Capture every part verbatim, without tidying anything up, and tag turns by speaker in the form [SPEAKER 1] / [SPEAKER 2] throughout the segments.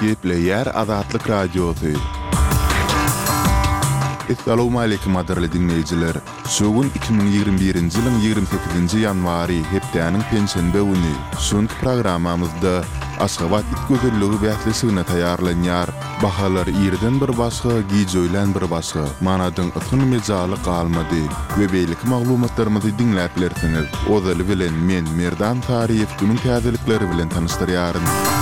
[SPEAKER 1] Gepleyer Azatlyk Radiosu. Assalamu alaykum adarly dinleyijiler. Şogun iki bin ýygrimi birinji ýylyň ýygrimi sekizinji ýanwary hepdeniň pensiýa güni. Şonky programamyzda Aşgabat it gözelligi bählesigine taýýarlanýar. Bahalar ýerden bir başga, gijoýlan bir başga. Manadyň ýykyny mejaly galmady. We beýlik maglumatlarymyzy dinläp bilersiňiz. Ozaly bilen men Merdan Tariýew günüň täzelikleri bilen tanystyryaryn.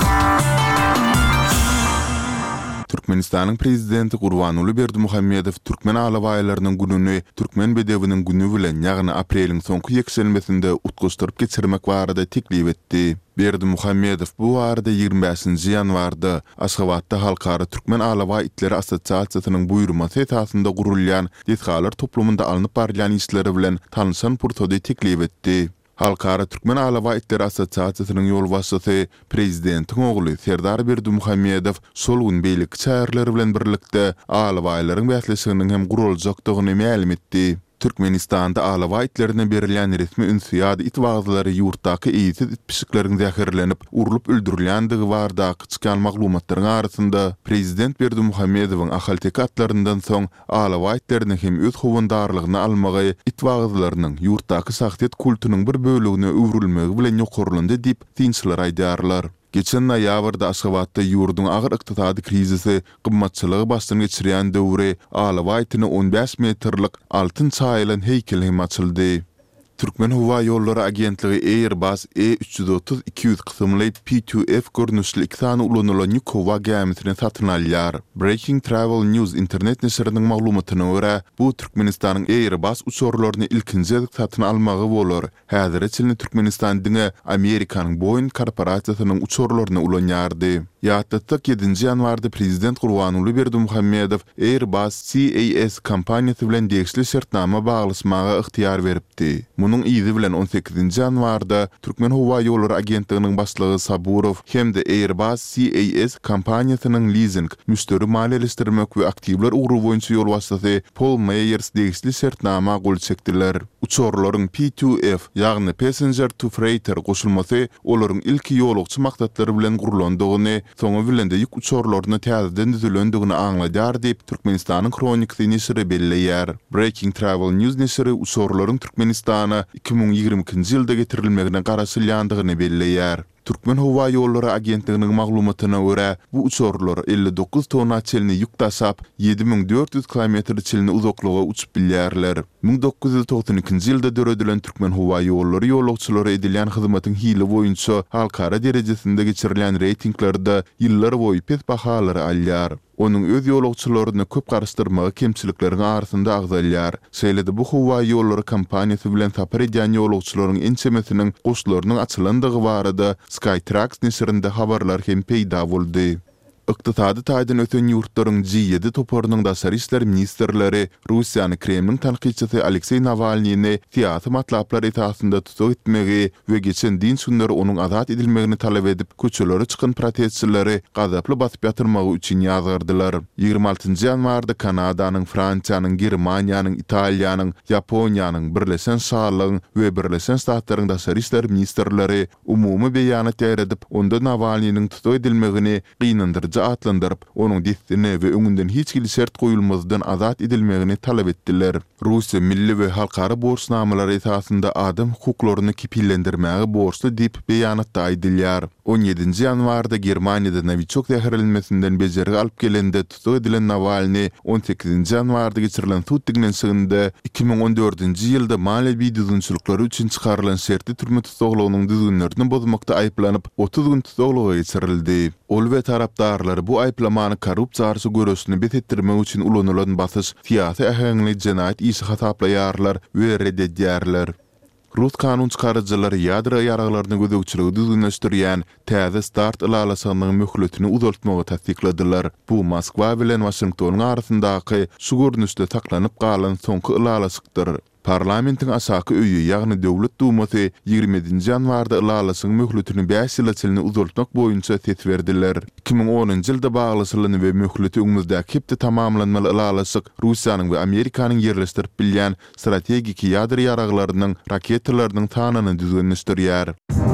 [SPEAKER 1] Türkmenistanyň prezidenti Gurbanuly Berdimuhammedow Türkmen alawaýlarynyň gününi Türkmen bedewiniň günü bilen ýagny apreliň soňky ýekselmesinde utguşdyryp geçirmek barada teklip etdi. Berdimuhammedow bu arada ýygrimi beşinji ýanwarda Aşgabatda Halkara Türkmen Alawa itleri Assosiasiýasynyň buýrumasy esasynda gurulýan Detgalar toplumynda alınıp barýan işleri bilen tanışan purtody teklip etdi. Halkara Türkmen Alawa itleri Assosiasiýasynyň ýol başçysy prezidentiň ogly Serdar Berdimuhammedow şol gün beýlik çäherleri bilen birlikde alawaýlaryň bählesiginiň hem guruljakdygyny ma'lum etdi. Türkmenistanda alawa itlerine berilen resmi ünsiyad it wagzlary ýurtdaky eýsiz it pişiklerin zäherlenip urulup öldürilýändigi barada çykan maglumatlaryň arasynda prezident Berdimuhammedowyň ahalteki atlaryndan soň alawa itlerini hem öz howandarlygyny almagy it wagzlarynyň ýurtdaky şahsiýet kultunyň bir bölügine öwrülmegi bilen ýokurlandy diýip tinçler aýdarlar. Geçen noýabrda Aşgabatda ýurduň agyr ykdysady krizisi gymmatçylygy başdan geçirýän döwre alawa itini on beş metrlik altyn çaýlan heýkel hem açyldy. Türkmen Hava Ýollary Agentligi Airbus E üç yüz otuz iki yüz kysymly P iki F görnüşli iki tane ulanylan ýük howa gemisini satyn alýar. Breaking Travel News internet neşriniň maglumatyna görä, bu Türkmenistanyň Airbus uçurlaryny ilkinji satyn almagy bolar. Häzir içinde Türkmenistan diňe Amerikanyň Boeing korporasiýasynyň uçurlaryny ulanýardy. Ýatdatdyk ýedinji ýanwarda prezident Gurbanuly Berdimuhammedow Airbus C A S kompaniýasy bilen degişli şertnama baglaşmaga ygtyýar beripdi. Munun izi bilen on sekizinji ýanwarda Türkmen Hava Ýollary Agentliginiň başlygy Saburow hem-de Airbus C A S kompaniýasynyň leasing, müşteri maliýeleşdirmek we aktivler ugrup boýunça ýol başçysy Paul Meyers degişli şertnama gol çekdiler. Uçurlaryň P iki F ýagny Passenger to Freighter goşulmasy olaryň ilki ýolukçy maksatlary bilen gurulandygyny, soňa bilen de ýük uçurlaryny täzeden düzülendigini aňladýar diýip Türkmenistanyň Kronikasy neşri belleýär. Breaking Travel News neşri uçurlaryň Türkmenistana iki bin ýygrimi-nji ýylda getirilmegine garaşylýandygyny belleýär. Türkmen Hava Ýollary Agentliginiň maglumatyna görä, bu uçurlar elli dokuz tonna çelini ýük taşap, ýedi min dört yüz kilometr çelini uzaklyga uçup bilýärler. bin dokuz yüz togson ikinji ýylda döredilen Türkmen Hava Ýollary ýolagçylary edilýän hyzmatyň hili boýunça halkara derejesinde geçirilýän reytinglarda ýyllar boýy pes bahalary alýar. Onun öz ýolagçylaryny köp garaşdyrmagy kemçilikleriň arasynda agzalýar. Şeýlede bu Hava Ýollary kompaniýasy bilen tapar edýän ýolagçylaryň ençemesiniň goşlarynyň açylandygy barada Skytrax neşrinde habarlar hem peýda boldy. Iqtisady taýdan öten ýurtlaryň G ýedi toparynyň daşary işler ministrleri Russiýany Kremliň tanqidçisi Aleksey Navalnyny siýasy matlaplar esasynda tutuk etmegi we geçen din günleri onuň azat edilmegini talap edip köçelere çykan protestçileri gazaply basyp ýatyrmagy üçin ýazgyrdylar. ýygrimi altynji ýanwarda Kanadanyň, Fransiýanyň, Germaniýanyň, Italiýanyň, Ýaponiýanyň, Birleşen Şarlaryň we Birleşen Ştatlaryň daşary işler ministrleri umumy beýanat ýaýradip, onda Navalnyň tutuk edilmegini gynandyrjy atlandyryp, onuň destine we öňünden hiç kili şert goýulmazdan azat edilmegini talap etdiler. Russiýa milli we halkara borçnamalary esasynda adam hukuklaryny kipillendirmäge borçly diýip beýanatda aýdylýar. on ýedinji ýanwarda Germaniýada Novichok zäherlenmesinden bejerigi alyp gelende tutuk edilen Navalny on sekizinji ýanwarda geçirilen sud diňlenşiginde iki bin on dördünji ýylda maliýevi düzgünçilikleri üçin çykarylan şertli türme tutuglygynyň düzgünlerini bozmakda aýplanyp otuz gün tutuglyga geçirildi. Ol we tarapdarlary bu aýplamany korrupsiýa garşy görüşini betetdirmek üçin ulanylan basyş siýasy ähengli jenaýat işi hataplayarlar we reddedýärler. Rus kanun çykarjylary ýadro ýaraglaryny gözegçiligi düzgünleşdirýän täze start ylalasynyň möhletini uzaltmagy tasdikladylar. Bu Moskwa bilen Washingtonyň arasyndaky şu görnüşde taklanyp galan soňky ylalasydyr. Parlamentin asaky öýü, ýagny Döwlet Dumasy ýygrimiňji ýanwarda ylalasyň möhletini beş ýyla çelini uzaltmak boýunça ses berdiler. iki bin onunji ýylda baglasylyny we möhleti öňümizde hepde tamamlanmaly ylalasyk Russiýanyň we Amerikanyň ýerleşdirip bilýän strategik ýadro ýaraglarynyň raketalarynyň tanyny düzgünleşdirýär.